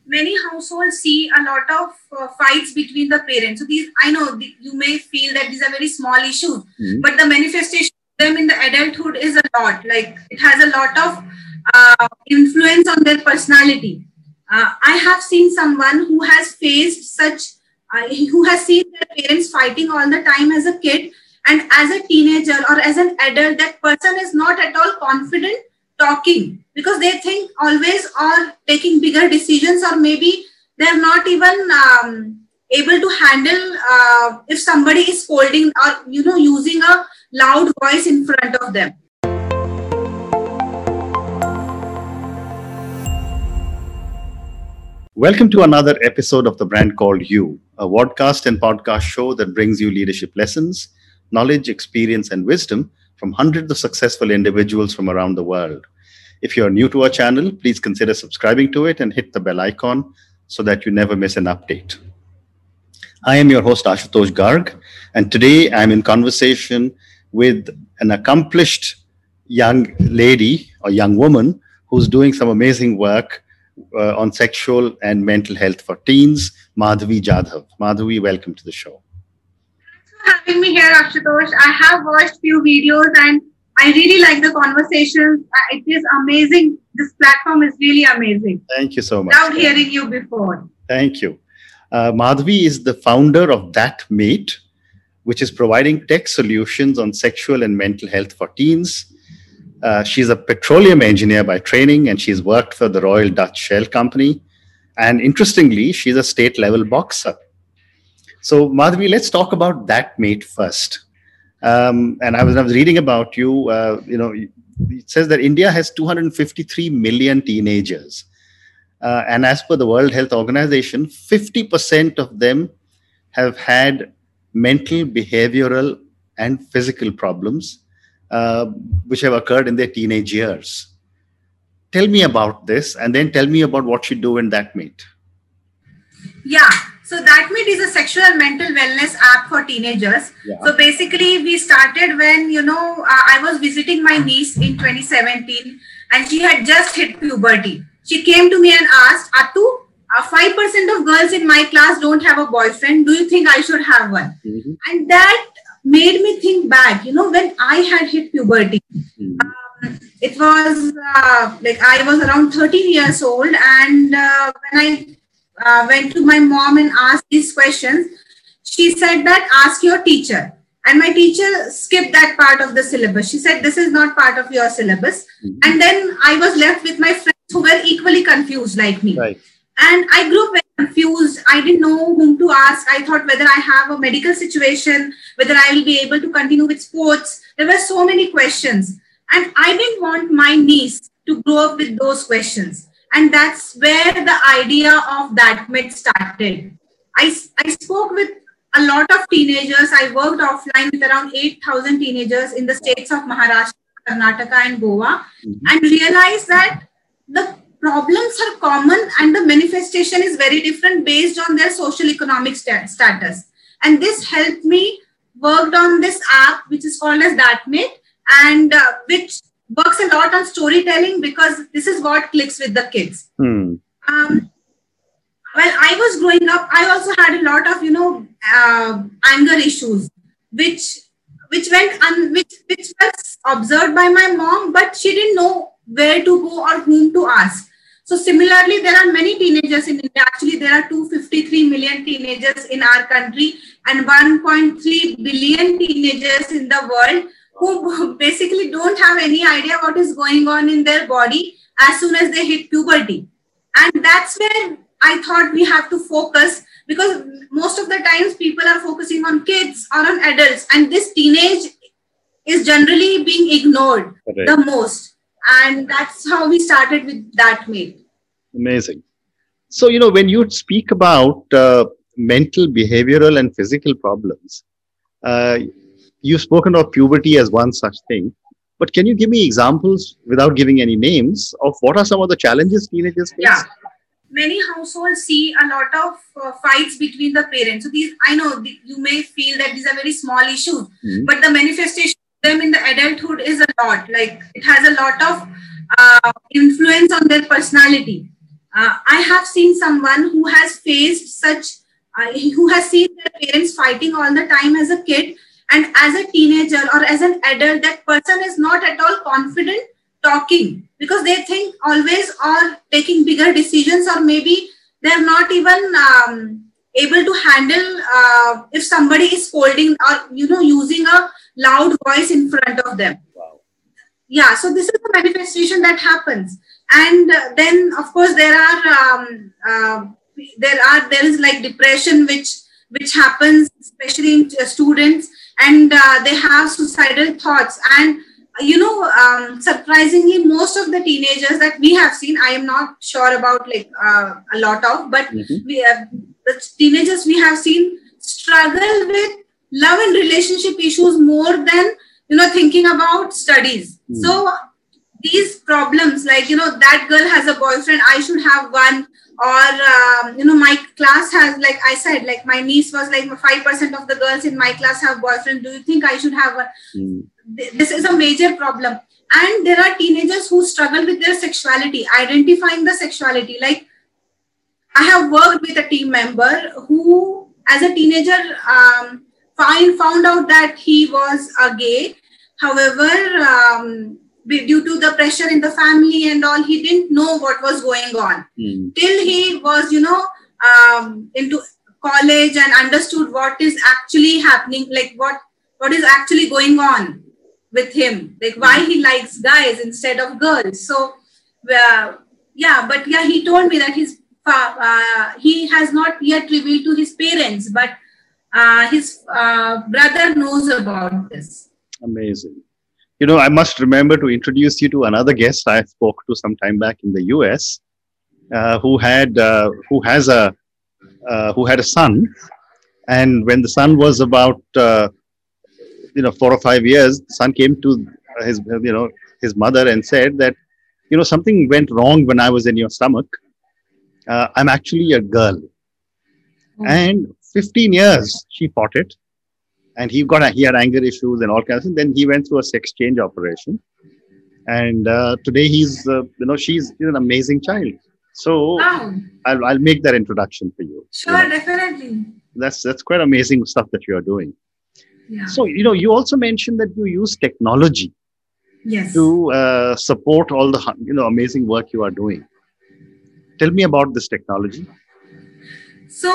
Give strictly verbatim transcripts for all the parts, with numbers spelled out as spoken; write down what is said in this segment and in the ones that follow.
many households see a lot of uh, fights between the parents. So these, I know the, you may feel that these are very small issues, mm-hmm. but the manifestation of them in the adulthood is a lot. Like it has a lot of uh, influence on their personality. Uh, I have seen someone who has faced such, uh, who has seen their parents fighting all the time as a kid, and as a teenager or as an adult, that person is not at all confident talking because they think always or taking bigger decisions, or maybe they're not even um, able to handle uh, if somebody is scolding or, you know, using a loud voice in front of them. Welcome to another episode of The Brand Called You, a podcast and podcast show that brings you leadership lessons, knowledge, experience, and wisdom from hundreds of successful individuals from around the world. If you're new to our channel, please consider subscribing to it and hit the bell icon so that you never miss an update. I am your host, Ashutosh Garg, and today I'm in conversation with an accomplished young lady or young woman who's doing some amazing work uh, on sexual and mental health for teens, Madhavi Jadhav. Madhavi, welcome to the show. Having me here, Ashutosh. I have watched few videos and I really like the conversations. It is amazing. This platform is really amazing. Thank you so much. Without hearing you before. Thank you. Uh, Madhavi is the founder of That Mate, which is providing tech solutions on sexual and mental health for teens. Uh, she's a petroleum engineer by training, and she's worked for the Royal Dutch Shell Company. And interestingly, she's a state level boxer. So, Madhavi, let's talk about That Mate first. Um, and I was, I was reading about you, uh, you know, it says that India has two hundred fifty-three million teenagers. Uh, and as per the World Health Organization, fifty percent of them have had mental, behavioral, and physical problems, uh, which have occurred in their teenage years. Tell me about this, and then tell me about what you do in That Mate. Yeah. So That Mate is a sexual and mental wellness app for teenagers. Yeah. So basically we started when, you know, uh, I was visiting my niece in twenty seventeen and she had just hit puberty. She came to me and asked, Atu, uh, five percent of girls in my class don't have a boyfriend. Do you think I should have one? Mm-hmm. And that made me think back, you know, when I had hit puberty. Mm-hmm. Um, it was uh, like I was around thirteen years old, and uh, when I Uh, went to my mom and asked these questions, she said that ask your teacher. And my teacher skipped that part of the syllabus. She said, this is not part of your syllabus. Mm-hmm. And then I was left with my friends who were equally confused like me. Right. And I grew up very confused. I didn't know whom to ask. I thought whether I have a medical situation, whether I will be able to continue with sports. There were so many questions. And I didn't want my niece to grow up with those questions. And that's where the idea of That Mate started. I, I spoke with a lot of teenagers. I worked offline with around eight thousand teenagers in the states of Maharashtra, Karnataka, and Goa, mm-hmm. and realized that the problems are common and the manifestation is very different based on their social economic st- status. And this helped me worked on this app, which is called as That Mate, and uh, which works a lot on storytelling because this is what clicks with the kids. Hmm. Um, while I was growing up, I also had a lot of, you know, uh, anger issues, which which went un, which which was observed by my mom, but she didn't know where to go or whom to ask. So similarly, there are many teenagers in India. Actually, there are two hundred fifty-three million teenagers in our country and one point three billion teenagers in the world, who basically don't have any idea what is going on in their body as soon as they hit puberty. And that's where I thought we have to focus, because most of the times people are focusing on kids or on adults, and this teenage is generally being ignored okay. the most. And that's how we started with That Mate. Amazing. So, you know, when you speak about uh, mental, behavioral, and physical problems, uh, you've spoken of puberty as one such thing, but can you give me examples without giving any names of what are some of the challenges teenagers face? Yeah, many households see a lot of uh, fights between the parents. So these, I know the, you may feel that these are very small issues, mm-hmm. but the manifestation of them in the adulthood is a lot. Like it has a lot of uh, influence on their personality. uh, I have seen someone who has faced such, uh, who has seen their parents fighting all the time as a kid, and as a teenager or as an adult, that person is not at all confident talking, because they think always or taking bigger decisions, or maybe they're not even um, able to handle uh, if somebody is scolding or, you know, using a loud voice in front of them. Wow. Yeah, so this is the manifestation that happens. And uh, then of course there are um, uh, there are there is like depression which which happens especially in uh, students, and uh, they have suicidal thoughts. And uh, you know, um, surprisingly, most of the teenagers that we have seen, I am not sure about like uh, a lot of, but Mm-hmm. we have, the teenagers we have seen struggle with love and relationship issues more than, you know, thinking about studies. Mm. So these problems, like, you know, that girl has a boyfriend, I should have one. Or um, you know, my class has, like I said, like my niece was like five percent of the girls in my class have boyfriend, do you think I should have one? Mm. This is a major problem. And there are teenagers who struggle with their sexuality, identifying the sexuality. Like, I have worked with a team member who as a teenager um, find, found out that he was a gay. However, um, due to the pressure in the family and all, he didn't know what was going on. Mm. Till he was, you know, um, into college and understood what is actually happening, like what, what is actually going on with him, like why he likes guys instead of girls. So, uh, yeah, but yeah, he told me that his, uh, he has not yet revealed to his parents, but uh, his uh, brother knows about this. Amazing. You know, I must remember to introduce you to another guest I spoke to some time back in the U S, uh, who had uh, who has a uh, who had a son, and when the son was about uh, you know four or five years, the son came to his you know his mother and said that, you know, something went wrong when I was in your stomach. Uh, I'm actually a girl, Oh. and fifteen years she fought it. And he got he had anger issues and all kinds of things. Then he went through a sex change operation, and uh, today he's uh, you know she's, she's an amazing child. So Wow. I'll I'll make that introduction for you. Sure, You know, definitely. that's that's quite amazing stuff that you are doing. Yeah. So, you know, you also mentioned that you use technology Yes. to uh, support all the hu- you know amazing work you are doing. Tell me about this technology. So,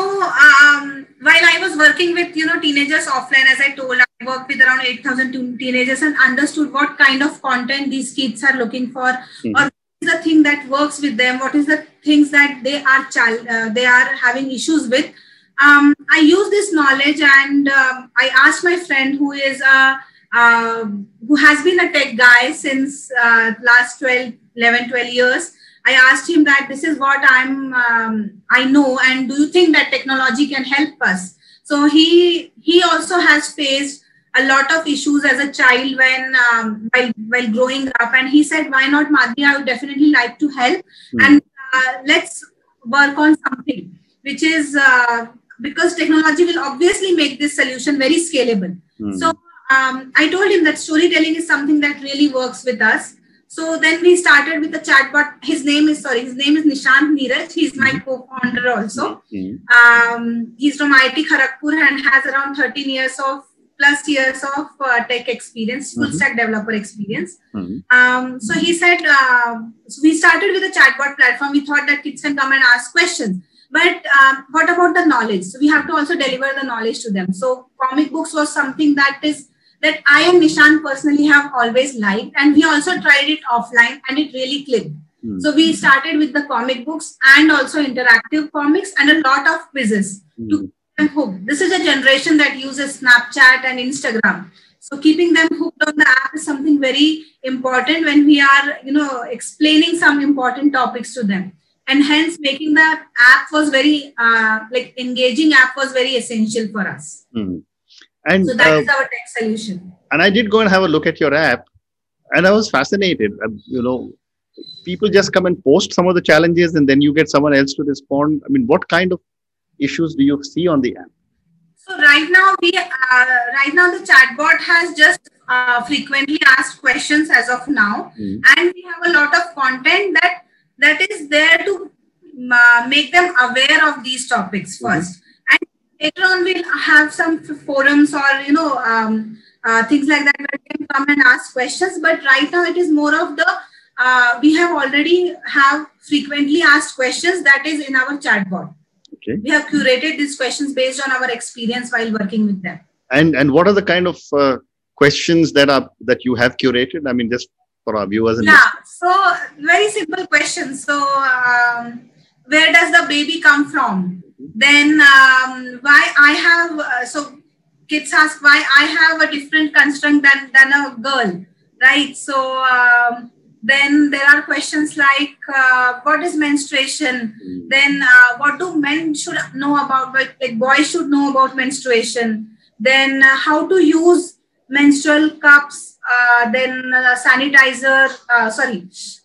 um, while I was working with, you know, teenagers offline, as I told, I worked with around eight thousand teenagers and understood what kind of content these kids are looking for, Mhm. or what is the thing that works with them, what is the things that they are child, uh, they are having issues with. Um, I use this knowledge, and um, I asked my friend who is a uh, who has been a tech guy since uh, last twelve, eleven, twelve years. I asked him that this is what I'm, um, I know, and do you think that technology can help us? So he he also has faced a lot of issues as a child when um, while while growing up, and he said, "Why not, Madhvi? I would definitely like to help, Mm. and uh, let's work on something which is uh, because technology will obviously make this solution very scalable." Mm. So um, I told him that storytelling is something that really works with us. So then we started with the chatbot. His name is, sorry, his name is Nishant Neeraj. He's my co-founder also. Mm. Um, he's from I I T Kharagpur and has around thirteen years of plus years of uh, tech experience, full Mhm. stack developer experience. Mm. Um, so he said, uh, so we started with a chatbot platform. We thought that kids can come and ask questions. But um, what about the knowledge? So we have to also deliver the knowledge to them. So comic books was something that is that I and Nishant personally have always liked, and we also tried it offline, and it really clicked. Mm. So we started with the comic books and also interactive comics and a lot of quizzes to Mm. keep them hooked. This is a generation that uses Snapchat and Instagram. So keeping them hooked on the app is something very important when we are, you know, explaining some important topics to them. And hence making the app was very, uh, like engaging app was very essential for us. Mm. And So that uh, is our tech solution. and I did go and have a look at your app, and I was fascinated. Uh, you know, people just come and post some of the challenges, and then you get someone else to respond. I mean, what kind of issues do you see on the app? So right now, we uh, right now the chatbot has just uh, frequently asked questions as of now, Mm. and we have a lot of content that that is there to uh, make them aware of these topics first. Mm-hmm. And later on, we'll have some forums or, you know, um, uh, things like that where they can come and ask questions. But right now, it is more of the, uh, we have already have frequently asked questions that is in our chatbot. Okay. We have curated these questions based on our experience while working with them. And and what are the kind of uh, questions that are that you have curated? I mean, just for our viewers. And yeah. Listeners. So very simple questions. So um, where does the baby come from? Mm-hmm. Then um, why I have uh, so kids ask why I have a different construct than than a girl, right? So. Um, Then there are questions like, uh, what is menstruation? Mm. Then uh, what do men should know about, like, like boys should know about menstruation? Then uh, how to use menstrual cups, uh, then uh, sanitizer, uh, sorry,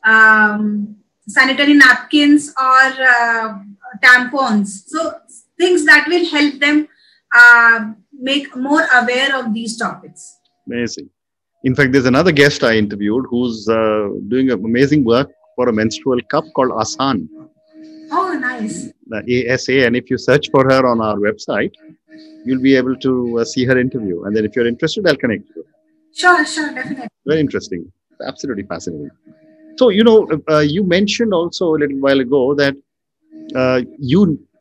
um, sanitary napkins or uh, tampons. So things that will help them uh, make more aware of these topics. Amazing. In fact, there's another guest I interviewed who's uh, doing amazing work for a menstrual cup called Asan. Oh, nice. The A S A. And if you search for her on our website, you'll be able to uh, see her interview. And then if you're interested, I'll connect you. Sure, sure, definitely. Very interesting. Absolutely fascinating. So, you know, uh, you mentioned also a little while ago that uh, you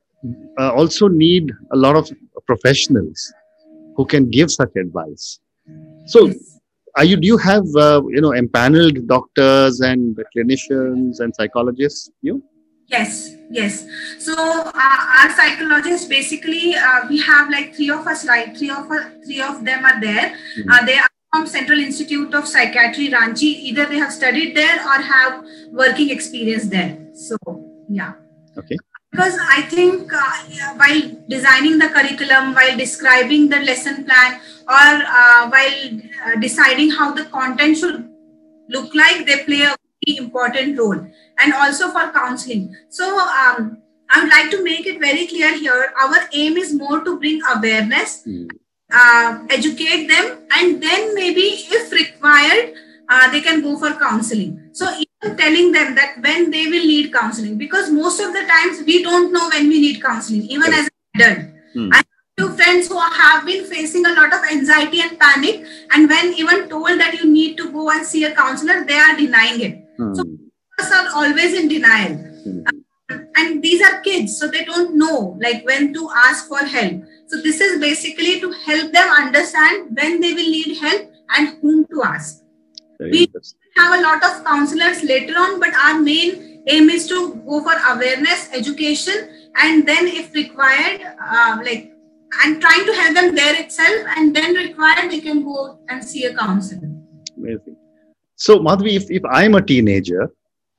uh, also need a lot of professionals who can give such advice. So, yes. Are you, do you have, uh, you know, empaneled doctors and clinicians and psychologists? You? Yes, yes. So uh, our psychologists, basically, uh, we have like three of us, right? Three of us, three of them are there. Mm-hmm. Uh, they are from Central Institute of Psychiatry, Ranchi. Either they have studied there or have working experience there. So, yeah. Okay. Because I think uh, while designing the curriculum, while describing the lesson plan, or uh, while uh, deciding how the content should look like, they play a very important role. And also for counseling. So um, I would like to make it very clear here. Our aim is more to bring awareness, mm. uh, educate them, and then maybe if required, uh, they can go for counseling. So even telling them that when they will need counseling, because most of the times we don't know when we need counseling, even as an adult. Mm. I have two friends who have been facing a lot of anxiety and panic, and when even told that you need to go and see a counselor, they are denying it. Mm. So us are always in denial. Mm. Uh, and these are kids, so they don't know like when to ask for help. So this is basically to help them understand when they will need help and whom to ask. Very we have a lot of counselors later on, but our main aim is to go for awareness, education, and then if required, uh, like, and trying to help them there itself, and then required, they can go and see a counselor. Amazing. So Madhavi, if, if I'm a teenager,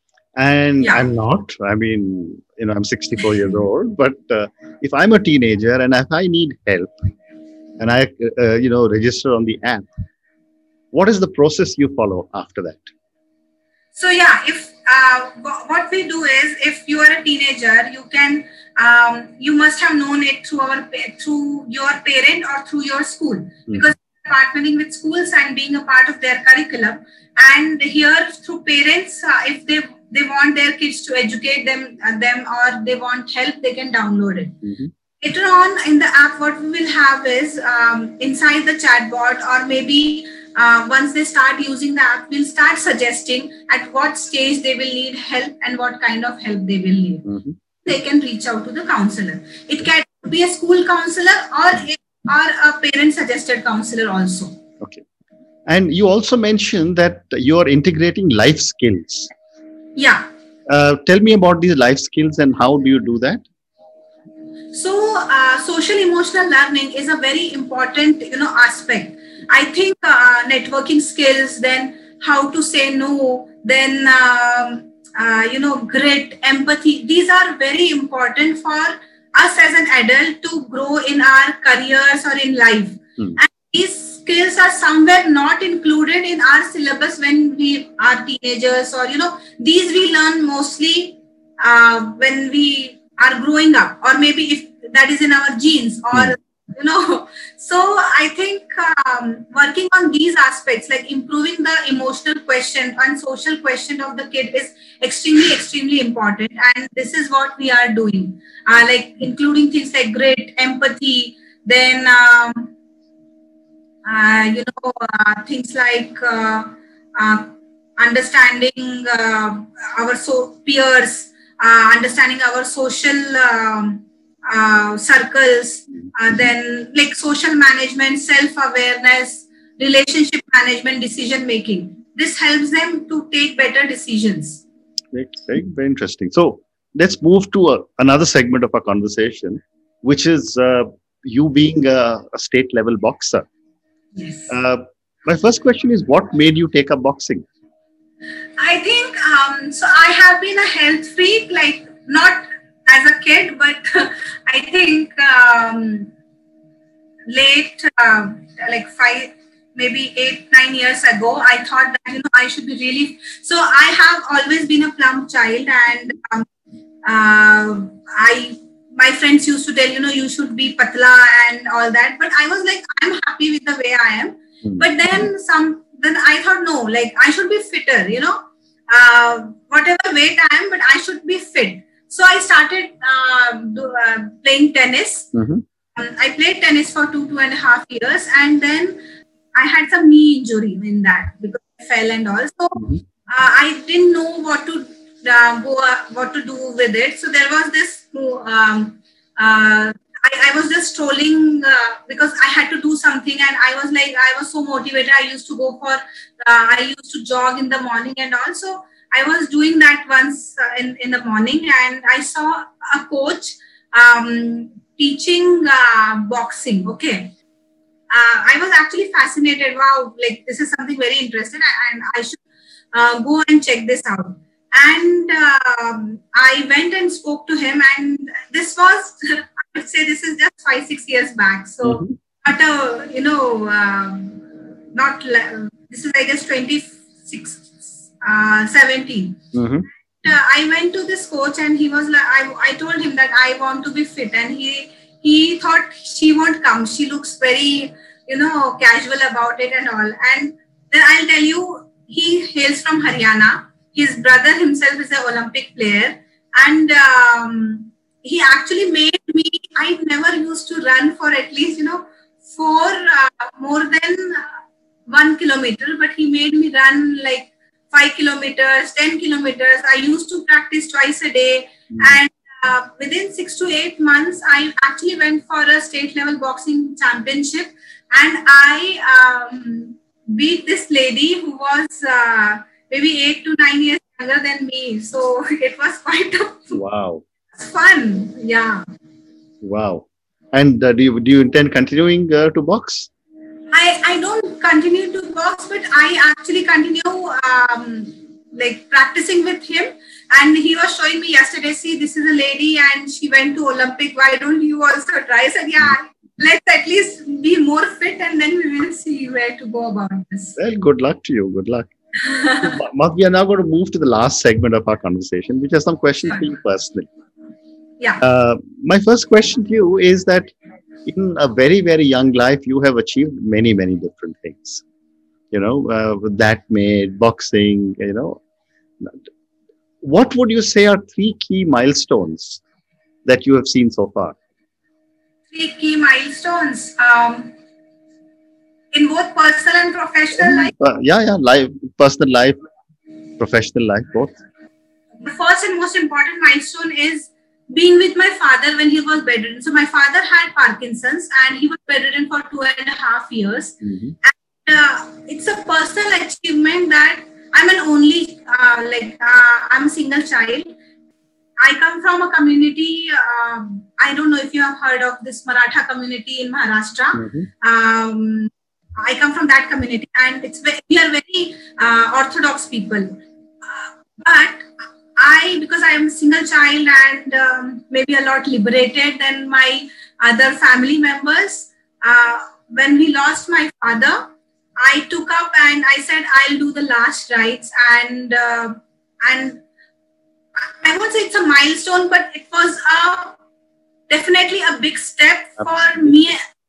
and yeah. I'm not, I mean, you know, I'm sixty-four years old, but uh, if I'm a teenager and if I need help and I, uh, you know, register on the app, what is the process you follow after that? So, yeah, if uh, what we do is, if you are a teenager, you can, um, you must have known it through our, through your parent or through your school, mm. because we're partnering with schools and being a part of their curriculum. And here through parents, uh, if they they want their kids to educate them, uh, them or they want help, they can download it. Mm-hmm. Later on in the app, what we will have is um, inside the chatbot, or maybe uh, once they start using the app, we'll start suggesting at what stage they will need help and what kind of help they will need. Mm-hmm. They can reach out to the counselor. It can be a school counselor or a, or a parent suggested counselor also. Okay. And you also mentioned that you are integrating life skills. Yeah. Uh, tell me about these life skills and how do you do that? So, uh, social emotional learning is a very important, you know, aspect. I think uh, networking skills, then how to say no, then, um, uh, you know, grit, empathy. These are very important for us as an adult to grow in our careers or in life. Hmm. And these skills are somewhere not included in our syllabus when we are teenagers, or, you know, these we learn mostly uh, when we are growing up, or maybe if that is in our genes, or mm. you know. So I think um, working on these aspects, like improving the emotional question and social question of the kid, is extremely extremely important, and this is what we are doing, uh, like including things like grit, empathy, then um, uh, you know, uh, things like uh, uh, understanding uh, our so peers, uh, understanding our social um, uh, circles, uh, then like social management, self-awareness, relationship management, decision making. This helps them to take better decisions. Great, very, very interesting. So let's move to a, another segment of our conversation, which is uh, you being a, a state level boxer. Yes. Uh, my first question is, what made you take up boxing? I think um, so. I have been a health freak, like not as a kid, but I think um, late, uh, like five, maybe eight, nine years ago, I thought that you know I should be really. So I have always been a plump child, and um, uh, I my friends used to tell you know you should be patla and all that, but I was like I'm happy with the way I am. Hmm. But then some, then I thought no, like I should be fitter, you know, uh, whatever weight I am, but I should be fit. So I started uh, do, uh, playing tennis. Mm-hmm. um, I played tennis for two, two and a half years, and then I had some knee injury in that because I fell and all. So Mm-hmm. uh, I didn't know what to uh, go, uh, what to do with it. So there was this. Um, uh, I, I was just strolling uh, because I had to do something, and I was like, I was so motivated. I used to go for, uh, I used to jog in the morning, and also I was doing that once uh, in in the morning, and I saw a coach um, teaching uh, boxing. Okay, uh, I was actually fascinated. Wow, like this is something very interesting, and I should uh, go and check this out. And um, I went and spoke to him, and this was, I would say, this is just five, six years back. So, Mm-hmm. not a, you know, um, not le- this is I guess twenty six, uh, seventeen. Mm-hmm. uh, I went to this coach, and he was like, I, I told him that I want to be fit, and he he thought she won't come. She looks very, you know, casual about it and all. And then I'll tell you, he hails from Haryana. His brother himself is an Olympic player, and um, he actually made me. I never used to run for at least, you know, for uh, more than one kilometer, but he made me run like five kilometers, ten kilometers. I used to practice twice a day. And uh, within six to eight months, I actually went for a state level boxing championship. And I um, beat this lady who was uh, maybe eight to nine years younger than me. So it was quite a Wow. fun. Yeah. Wow. And uh, do you do you intend continuing uh, to box? I, I don't continue to box, but I actually continue um, like practicing with him. And he was showing me yesterday, see, this is a lady and she went to Olympic. Why don't you also try? I said, yeah, let's at least be more fit, and then we will see where to go about this. Well, good luck to you. Good luck. Mark, we are now going to move to the last segment of our conversation, which has some questions for you personally. Yeah. Uh, my first question to you is that in a very, very young life, you have achieved many, many different things. You know, uh, that made boxing, you know. What would you say are three key milestones that you have seen so far? Three key milestones um, in both personal and professional life. Uh, yeah, yeah, life, personal life, professional life, both. The first and most important milestone is being with my father when he was bedridden. So my father had Parkinson's, and he was bedridden for two and a half years. Mm-hmm. And uh, it's a personal achievement that I'm an only, uh, like, uh, I'm a single child. I come from a community, uh, I don't know if you have heard of this Maratha community in Maharashtra. Mm-hmm. Um, I come from that community, and it's very, we are very uh, orthodox people. Uh, but I, because I am a single child and um, maybe a lot liberated than my other family members, uh, when we lost my father, I took up and I said, I'll do the last rites. And, uh, and I won't say it's a milestone, but it was a, definitely a big step for me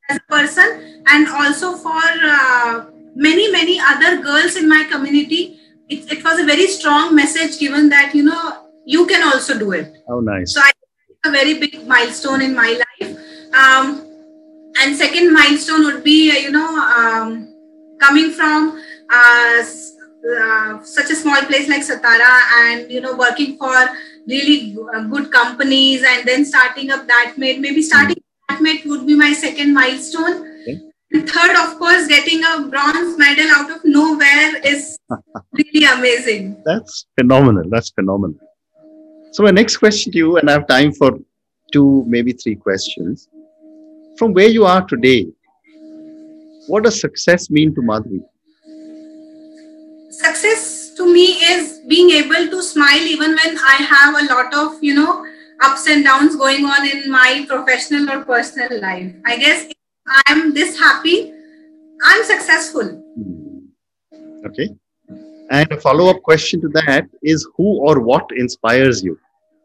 as a person, and also for uh, many, many other girls in my community. It, it was a very strong message given that, you know, you can also do it. Oh, nice. So I think it's a very big milestone in my life. Um, and second milestone would be, uh, you know, um, coming from uh, uh, such a small place like Satara, and, you know, working for really good companies, and then starting up ThatMate. Maybe starting mm. ThatMate would be my second milestone. Okay. And third, of course, getting a bronze medal out of nowhere is really amazing. That's phenomenal. That's phenomenal. So my next question to you, and I have time for two, maybe three questions. From where you are today, what does success mean to Madhvi? Success to me is being able to smile even when I have a lot of, you know, ups and downs going on in my professional or personal life. I guess if I'm this happy, I'm successful. Okay. And a follow-up question to that is, who or what inspires you?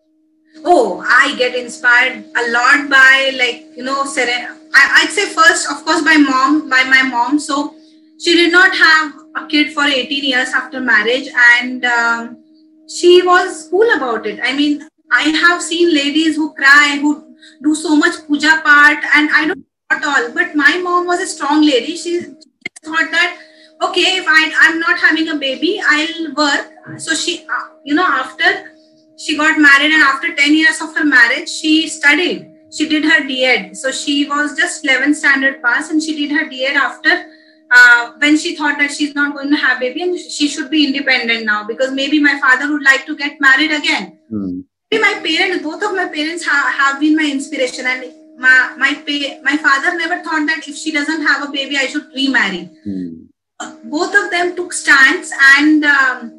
Oh, I get inspired a lot by, like, you know, Serena. I, I'd say first, of course, by mom, by my mom. So she did not have a kid for eighteen years after marriage, and um, she was cool about it. I mean, I have seen ladies who cry, who do so much puja part, and I don't know at all. But my mom was a strong lady. She thought that, okay, if I, I'm not having a baby, I'll work. So she, uh, you know, after she got married, and after ten years of her marriage, she studied. She did her D Ed. So she was just eleventh standard pass, and she did her D Ed after uh, when she thought that she's not going to have baby and she should be independent now, because maybe my father would like to get married again. Mm. My parents, both of my parents ha- have been my inspiration, and my my, pa- my father never thought that if she doesn't have a baby, I should remarry. Mm. Uh, both of them took stands, and um,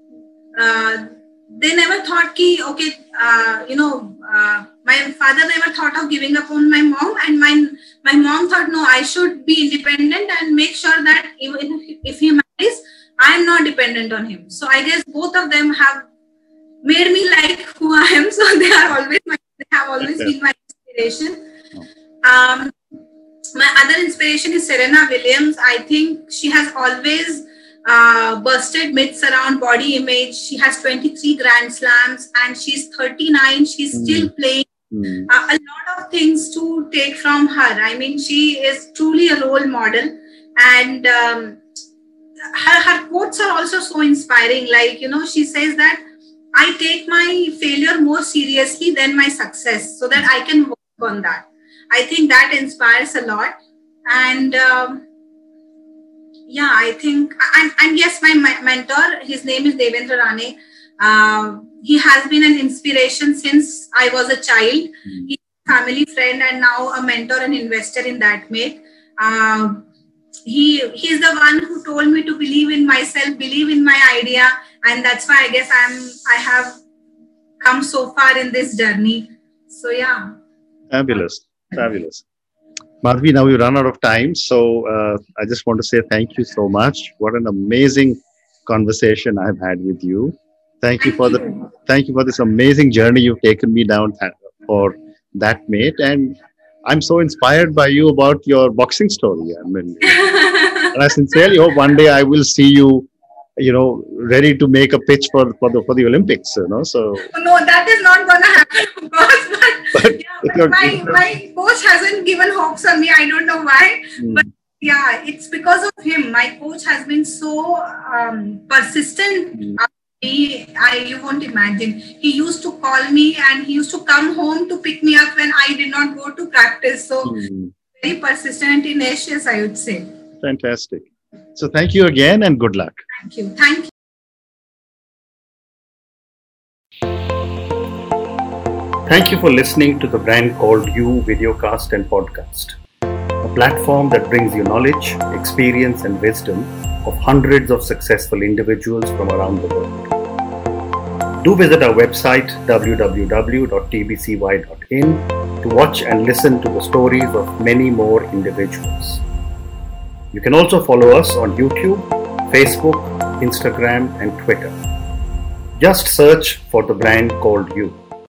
uh, they never thought ki, okay, uh, you know, uh, my father never thought of giving up on my mom, and my my mom thought, no, I should be independent and make sure that even if, if he marries, I'm not dependent on him. So I guess both of them have made me like who I am. So they are always my, they have always been my inspiration. Um, my other inspiration is Serena Williams. I think she has always uh, busted myths around body image. She has twenty-three Grand Slams, and she's thirty-nine. She's mm. still playing. Mm. Uh, a lot of things to take from her. I mean, she is truly a role model, and um, her, her quotes are also so inspiring. Like, you know, she says that I take my failure more seriously than my success, so that I can work on that. I think that inspires a lot. And um, yeah, I think, and, and yes, my, my mentor, his name is Devendra Rane. Uh, he has been an inspiration since I was a child. Mm-hmm. He's a family friend and now a mentor and investor in ThatMate. Uh, he he's the one who told me to believe in myself, believe in my idea, and that's why I guess I'm I have come so far in this journey. So yeah. Fabulous, fabulous. Madhvi, now we run out of time, so uh, I just want to say thank you so much. What an amazing conversation I've had with you. Thank you for the thank you for this amazing journey you've taken me down for ThatMate, and I'm so inspired by you about your boxing story. I mean, and I sincerely hope one day I will see you, you know, ready to make a pitch for for the for the Olympics. You know, so no, that is not going to happen, of course. But, but, yeah, but my my coach hasn't given hopes on me. I don't know why, hmm. but yeah, it's because of him. My coach has been so um, persistent. Hmm. He, I, you won't imagine. He used to call me and he used to come home to pick me up when I did not go to practice. So mm. very persistent and tenacious, I would say. Fantastic. So thank you again and good luck. Thank you. Thank you. Thank you for listening to the Brand Called You videocast and podcast, a platform that brings you knowledge, experience and wisdom of hundreds of successful individuals from around the world. Do visit our website w w w dot t b c y dot in to watch and listen to the stories of many more individuals. You can also follow us on YouTube, Facebook, Instagram and Twitter. Just search for The Brand Called You.